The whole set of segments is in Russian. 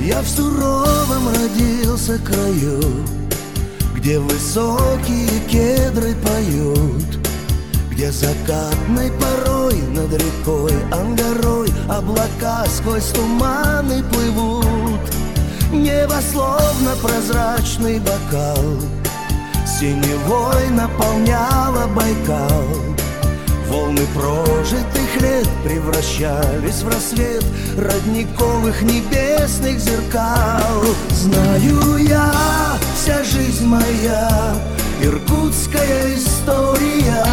Я в суровом родился краю, где высокие кедры поют, где закатной порой над рекой Ангарой облака сквозь туманы плывут. Небо словно прозрачный бокал синевой наполняло Байкал. Волны прожитых лет превращались в рассвет родниковых небесных зеркал. Знаю я, вся жизнь моя иркутская история,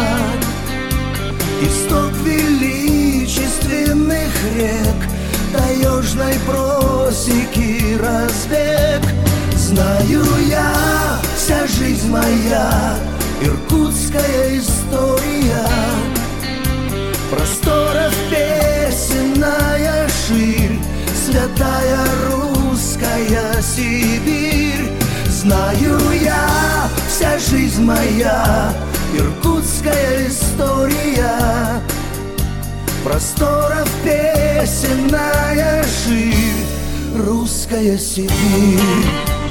исток величественных рек, таежной просеки разбег. Знаю я, вся жизнь моя иркутская история, просторов песенная ширь, святая русская Сибирь. Знаю я, вся жизнь моя иркутская история, просторов песенная ширь, русская Сибирь.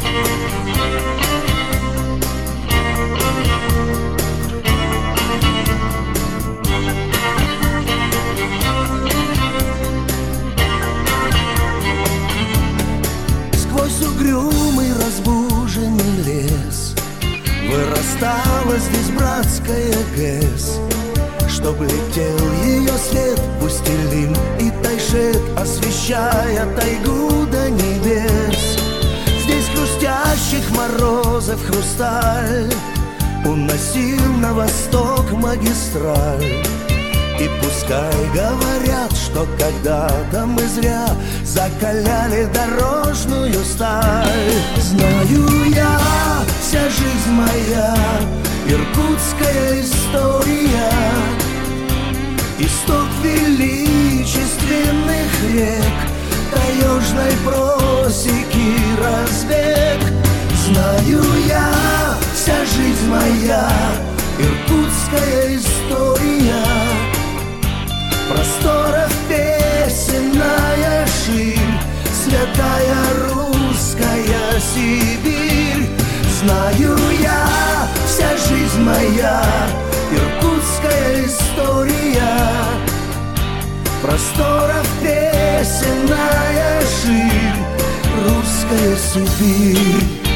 Сквозь угрюмый разбуженный лес вырастала здесь братская ГЭС, чтоб летел ее свет Пустелин и Тайшет, освещая тайгу до небес. Здесь хрустящих морозов хрусталь уносил на восток магистраль. И пускай говорят, что когда-то мы зря закаляли дорожную сталь. Знаю я, вся жизнь моя иркутская история, исток величественных рек, таежной просеки разбег. Знаю я, вся жизнь моя иркутская история, просторов песенная ширь, святая русская Сибирь. Знаю я, вся жизнь моя иркутская история, просторов песенная ширь, русская Сибирь.